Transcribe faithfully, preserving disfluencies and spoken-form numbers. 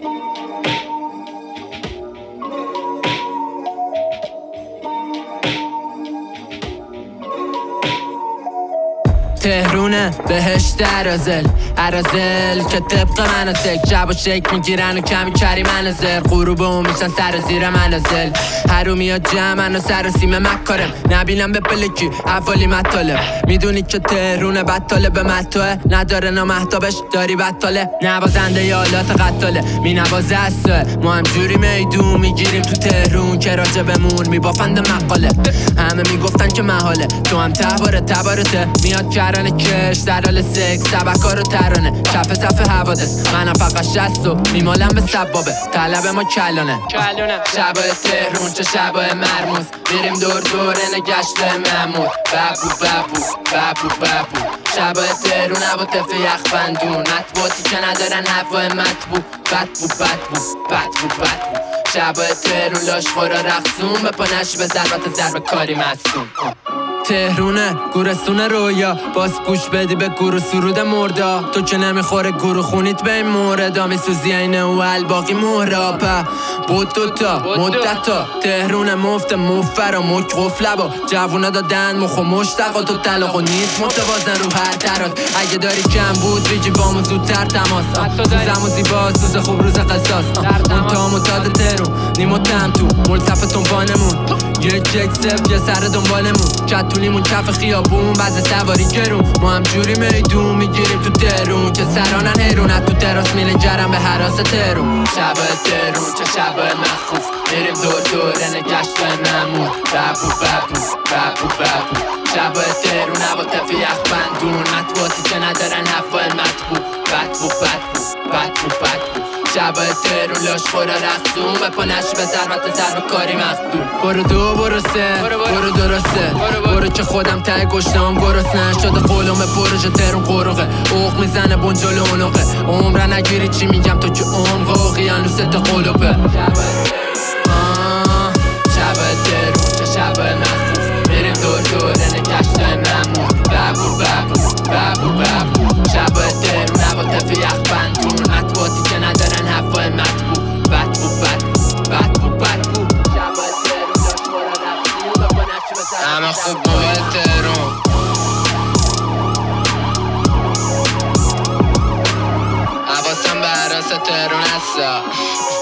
تهرونه بهشت عرازل عرازل که طبق منازل جب و شک میگیرن و کمی کری منازل غروبه و میشن سر و زیر منازل حرومی ها جمعن و سر و سیم مکارم نبینم به پلکی اولی مطالب میدونی که تهرونه بطاله به مطاله نداره نامحتابش داری بطاله نوازنده یالات قطاله می نوازه اصله ما هم جوری میدون میگیریم تو تهرون که راجع بمون میبافند مقاله همه میگفتن که محاله تو هم تباره تبارته میاد کرانه کش در حال سکس سبکا رو ترانه کف صف حوادث منم فقط شستو میمالم به سبابه طلب ما کلانه شبای تهرون چه شبای مرموز میریم دور دور نگشت ممور ببو ببو ببو ببو شبای تهرون هوا تفه یخ بندون مطبوعاتی که ندارن هوای مطبوع بدبو بدبو بدبو بدبو شبای تهرون لاش خورا رقصون به پانشی به ضربت ضرب کاری مصوم تهرونه گورستون رویا باز گوش بدی به گورو سرود مردا تو که نمیخوره گورو خونیت به این موردا میسوزی اینه و الباقی مهرابه بود دوتا مدتا تهرونه مفت مفر و مک قفله با جوونه دادن مخ و مشتقا تو طلاق و نیست متوازن رو هر تراز اگه داری کم بود بگی بامو زودتر تماس سوزم و زیبا سوز خوب روز قصاص اون تا متاد تهرون نیمو تم تو ملتفتون بانمون یک یک سف یه سر دنبالمون کتونیمون کف خیابون بعض سواری گرون ما هم جوری میدون میگیریم تو تهرون که سرانن هیرون تو تراس میله جرم به حراس تهرون شبای تهرون چه شبای مخوف میریم دور دور نگشت ممون ببو ببو ببو ببو شبای تهرون هوا تفه یخ بندون مطبوعاتی که ندارن هوای مطبوع بدبو بدبو بدبو بدبو شبای تهرون لاش خورا رقصون به پانشی به ضربت ضرب کاری مخدون برو دو برو سه برو درسته برو که خودم ته گشتم گرسنه شده قولم پروژه تهرون قروقه اوق میزنه بنجل اونوقه عمره نگیری چی میگم تو که عمق اقیانوست قلوبه شبای تهرون چه شبای مخوف میریم دور دور نگشت ممون ببو ببو ببو ببو شبای تهرون هوا تفه یخ بندون مطبوعاتی که ندارن هوای مطبوع بدبو بدبو بدبو بدبو شبای تهرون لاش خورا رقصون به پانشی به ضربت همه خوب موقع تهرون حواسم به حراس تهرون هستا